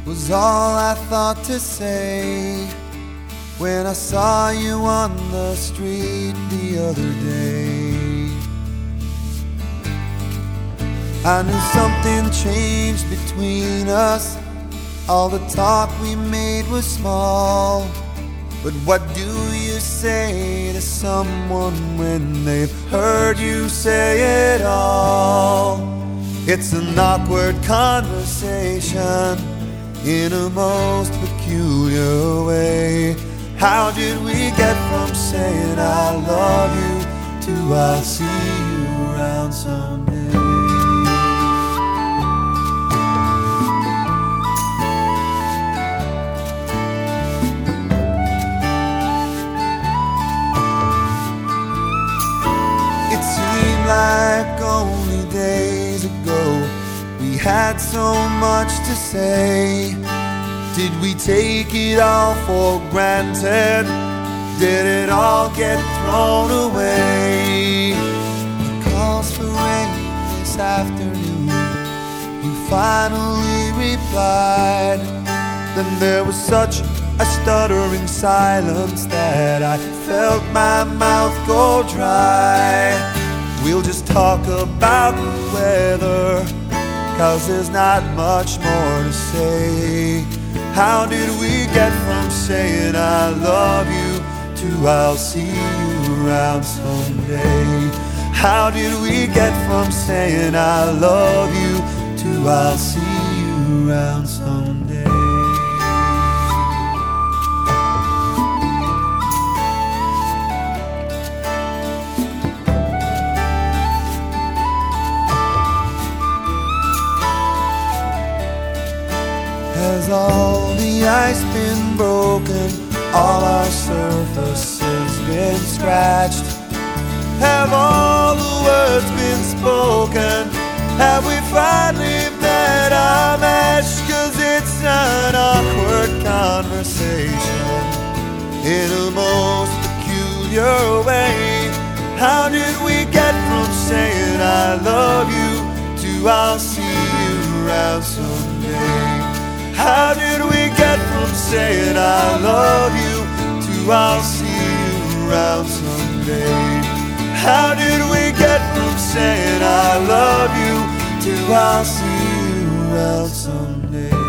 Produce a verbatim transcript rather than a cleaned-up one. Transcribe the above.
was all I thought to say when I saw you on the street the other day. I knew something changed between us. All the talk we made was small, but what do you say to someone when they've heard you say it all? It's an awkward conversation in a most peculiar way. How did we get from saying I love you to I'll see you around someday? It seemed like only days ago we had so much to say. Did we take it all for granted? Did it all get thrown away? The calls for rain this afternoon, you finally replied. Then there was such a stuttering silence that I felt my mouth go dry. We'll just talk about the weather, 'cause there's not much more to say. How did we get from saying I love you to I'll see you around someday? How did we get from saying I love you to I'll see you around someday? Has all the ice been broken? All our surfaces been scratched? Have all the words been spoken? Have we finally met our match? 'Cause it's an awkward conversation in a most peculiar way. How did we get from saying I love you to I'll see you around someday? How did we get from saying I love you to I'll see you around someday? How did we get from saying I love you to I'll see you around someday?